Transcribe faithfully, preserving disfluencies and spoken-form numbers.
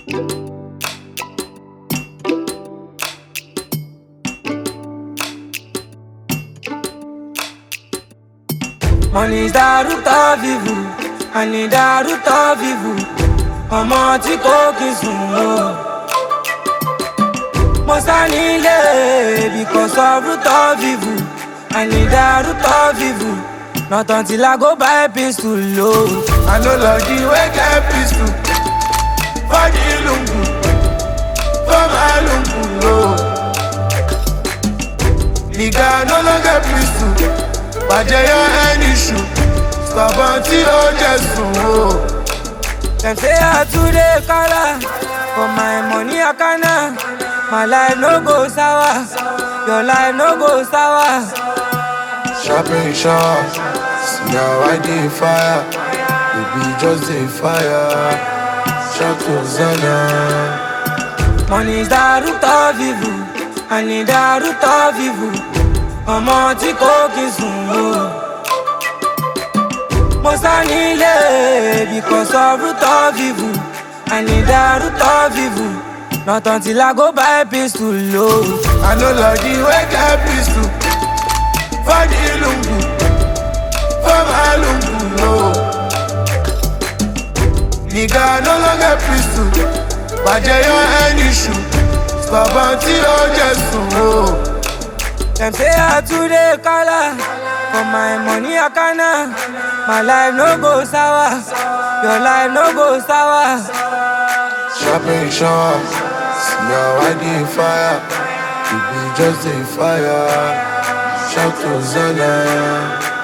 Money is the root of evil, and in the root of evil, ọmọ tí kò kí sùn o. Mo sá nílé because of root of evil, and in the root of evil, not until I go buy pistol o. I no love the way get pistol for the lungu, for my lungu no. Nigga no longer pistol, bàjẹ́ yọ ẹni ṣù, stubborn tí ó jẹ sùn o. Dem say I too dey kala, for my money I kana. My life no go sour, your life no go sour. Sharpen sharp, see how I dey fire, we be just dey fire. Sharp Hosanna. Money is the root of evil, and in the root of evil, ọmọ tí kò kí sùn o. Mo sá nílé because of root of evil, and in the root of evil, not until I go buy pistol o. I no love the way get pistol for the lungu, for my lungu no. Nigga no longer pistol, bàjẹ́ yọ ẹni ṣù, stubborn tí ó jẹ sùn o. Dem say I too dey kala, for my money I kana. My life no go sour, your life no go sour. Sharpen sharp, see how I dey fire, we be just dey fire. Shout Hosanna.